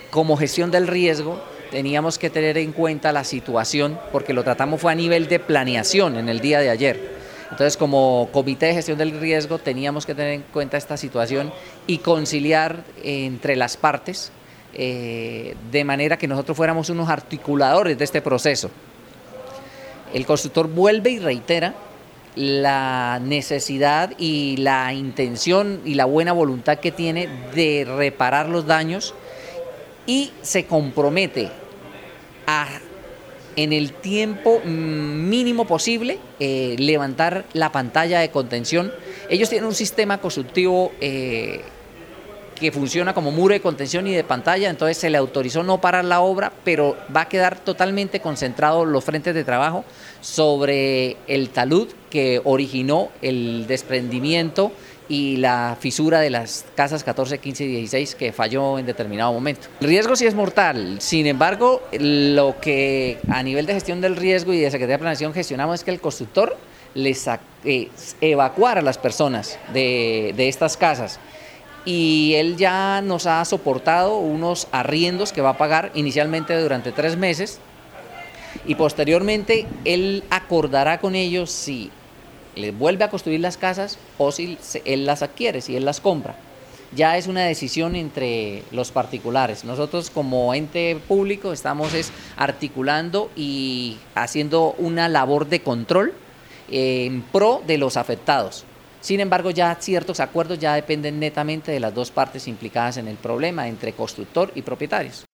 como gestión del riesgo, teníamos que tener en cuenta la situación, porque lo tratamos fue a nivel de planeación en el día de ayer. Entonces, como comité de gestión del riesgo, teníamos que tener en cuenta esta situación y conciliar entre las partes, de manera que nosotros fuéramos unos articuladores de este proceso. El constructor vuelve y reitera la necesidad y la intención y la buena voluntad que tiene de reparar los daños y se compromete a, en el tiempo mínimo posible, levantar la pantalla de contención. Ellos tienen un sistema constructivo que funciona como muro de contención y de pantalla, entonces se le autorizó no parar la obra, pero va a quedar totalmente concentrado los frentes de trabajo sobre el talud que originó el desprendimiento y la fisura de las casas 14, 15 y 16 que falló en determinado momento. El riesgo sí es mortal, sin embargo, lo que a nivel de gestión del riesgo y de Secretaría de Planeación gestionamos es que el constructor les evacuara a las personas de estas casas. Y él ya nos ha soportado unos arriendos que va a pagar inicialmente durante 3 meses y posteriormente él acordará con ellos si les vuelve a construir las casas o si él las adquiere, si él las compra. Ya es una decisión entre los particulares. Nosotros como ente público estamos articulando y haciendo una labor de control en pro de los afectados. Sin embargo, ya ciertos acuerdos ya dependen netamente de las dos partes implicadas en el problema, entre constructor y propietarios.